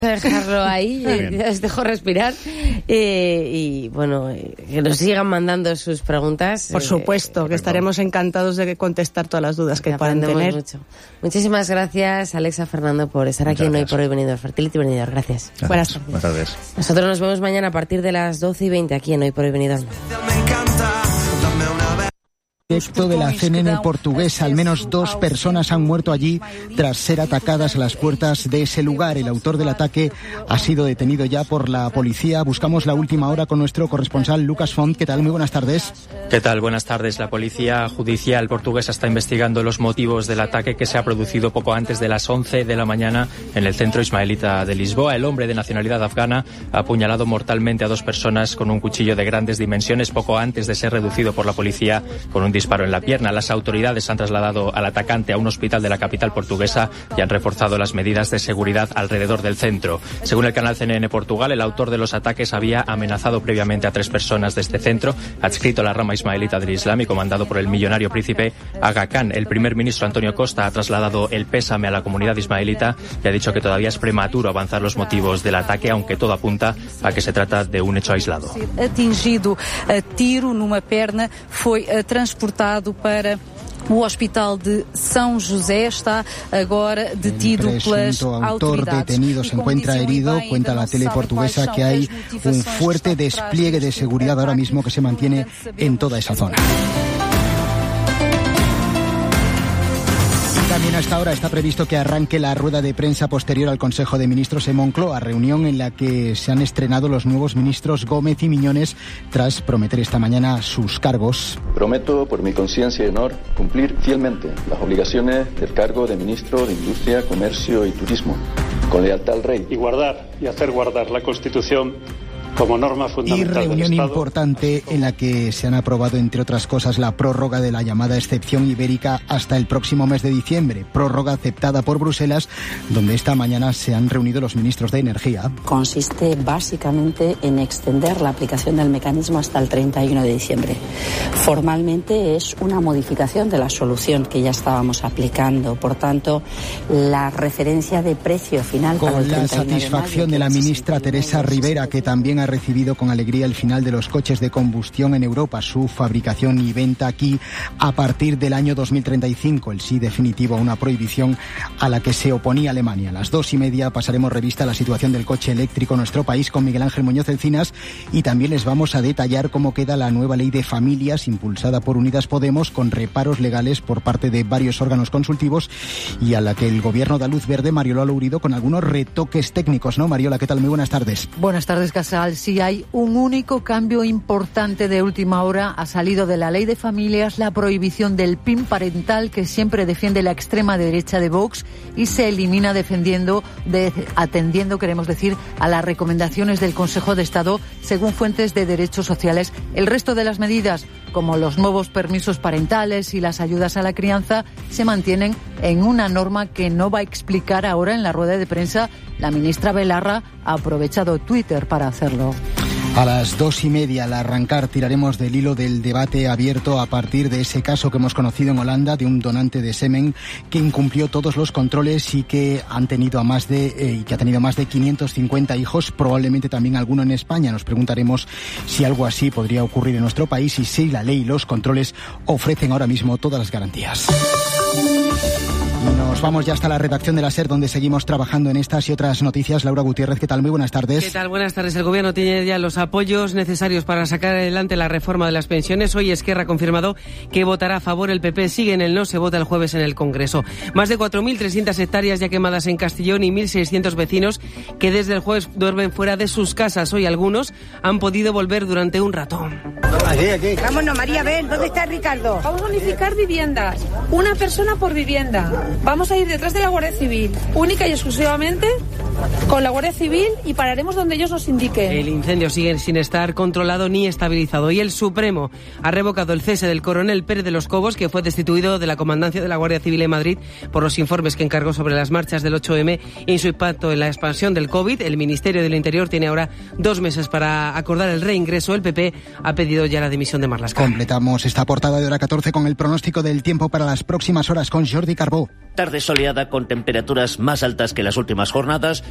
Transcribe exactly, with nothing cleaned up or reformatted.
Dejarlo ahí, os dejo respirar eh, y bueno, eh, que nos sigan mandando sus preguntas. Por supuesto, eh, que estaremos encantados de contestar todas las dudas que puedan tener. Mucho. Muchísimas gracias, Alexa, Fernando, por estar aquí en Hoy por Hoy Benidorm. Fertility Benidorm, gracias. gracias. Buenas tardes. Buenas tardes. Nosotros nos vemos mañana a partir de las doce y veinte aquí en Hoy por Hoy Benidorm. Directo de la C N N portuguesa, al menos dos personas han muerto allí tras ser atacadas a las puertas de ese lugar. El autor del ataque ha sido detenido ya por la policía. Buscamos la última hora con nuestro corresponsal Lucas Font. ¿Qué tal? Muy buenas tardes. ¿Qué tal? Buenas tardes. La policía judicial portuguesa está investigando los motivos del ataque que se ha producido poco antes de las once de la mañana en el centro ismaelita de Lisboa. El hombre de nacionalidad afgana ha apuñalado mortalmente a dos personas con un cuchillo de grandes dimensiones poco antes de ser reducido por la policía con un disparo en la pierna. Las autoridades han trasladado al atacante a un hospital de la capital portuguesa y han reforzado las medidas de seguridad alrededor del centro. Según el canal C N N Portugal, el autor de los ataques había amenazado previamente a tres personas de este centro, adscrito a la rama ismaelita del Islam y comandado por el millonario príncipe Aga Khan. El primer ministro António Costa ha trasladado el pésame a la comunidad ismaelita y ha dicho que todavía es prematuro avanzar los motivos del ataque, aunque todo apunta a que se trata de un hecho aislado. Atingido a tiro numa perna, foi transportado para o Hospital de São José, está agora detido pelas autor autoridades. detenido se encuentra herido. Cuenta la tele portuguesa que hay un fuerte despliegue de seguridad ahora mismo que se mantiene en toda esa zona. También hasta ahora está previsto que arranque la rueda de prensa posterior al Consejo de Ministros en Moncloa, reunión en la que se han estrenado los nuevos ministros Gómez y Miñones tras prometer esta mañana sus cargos. Prometo, por mi conciencia y honor, cumplir fielmente las obligaciones del cargo de Ministro de Industria, Comercio y Turismo, con lealtad al Rey. Y guardar y hacer guardar la Constitución como norma fundamental y reunión del Estado. Importante en la que se han aprobado, entre otras cosas, la prórroga de la llamada excepción ibérica hasta el próximo mes de diciembre. Prórroga aceptada por Bruselas, donde esta mañana se han reunido los ministros de Energía. Consiste básicamente en extender la aplicación del mecanismo hasta el treinta y uno de diciembre. Formalmente es una modificación de la solución que ya estábamos aplicando. Por tanto, la referencia de precio final con para el la satisfacción de, de la ministra Teresa Rivera, que también ha recibido con alegría el final de los coches de combustión en Europa, su fabricación y venta aquí a partir del año dos mil treinta y cinco, el sí definitivo a una prohibición a la que se oponía Alemania. A las dos y media pasaremos revista a la situación del coche eléctrico en nuestro país con Miguel Ángel Muñoz Encinas y también les vamos a detallar cómo queda la nueva ley de familias impulsada por Unidas Podemos con reparos legales por parte de varios órganos consultivos y a la que el gobierno da luz verde, Mariola Lourido, con algunos retoques técnicos, ¿no? Mariola, ¿qué tal? Muy buenas tardes. Buenas tardes, Casal. Sí, hay un único cambio importante de última hora. Ha salido de la ley de familias la prohibición del P I N parental que siempre defiende la extrema derecha de Vox y se elimina defendiendo, de, atendiendo, queremos decir, a las recomendaciones del Consejo de Estado según fuentes de derechos sociales. El resto de las medidas, como los nuevos permisos parentales y las ayudas a la crianza, se mantienen en una norma que no va a explicar ahora en la rueda de prensa. La ministra Belarra ha aprovechado Twitter para hacerlo. A las dos y media, al arrancar, tiraremos del hilo del debate abierto a partir de ese caso que hemos conocido en Holanda de un donante de semen que incumplió todos los controles y que han tenido a más de eh, y que ha tenido más de quinientos cincuenta hijos, probablemente también alguno en España. Nos preguntaremos si algo así podría ocurrir en nuestro país y si la ley y los controles ofrecen ahora mismo todas las garantías. Nos vamos ya hasta la redacción de la SER, donde seguimos trabajando en estas y otras noticias. Laura Gutiérrez, ¿qué tal? Muy buenas tardes. ¿Qué tal? Buenas tardes. El Gobierno tiene ya los apoyos necesarios para sacar adelante la reforma de las pensiones. Hoy Esquerra ha confirmado que votará a favor. El P P sigue en el no, se vota el jueves en el Congreso. Más de cuatro mil trescientas hectáreas ya quemadas en Castellón y mil seiscientos vecinos que desde el jueves duermen fuera de sus casas. Hoy algunos han podido volver durante un rato. Aquí, aquí. Vámonos, María, ven. ¿Dónde está Ricardo? Vamos a unificar viviendas. Una persona por vivienda. Vamos a ir detrás de la Guardia Civil, única y exclusivamente con la Guardia Civil, y pararemos donde ellos nos indiquen. El incendio sigue sin estar controlado ni estabilizado y el Supremo ha revocado el cese del coronel Pérez de los Cobos, que fue destituido de la comandancia de la Guardia Civil en Madrid por los informes que encargó sobre las marchas del ocho eme y su impacto en la expansión del COVID. El Ministerio del Interior tiene ahora dos meses para acordar el reingreso. El P P ha pedido ya la dimisión de Marlaska. Completamos esta portada de hora catorce con el pronóstico del tiempo para las próximas horas con Jordi Carbó. Tarde soleada con temperaturas más altas que las últimas jornadas.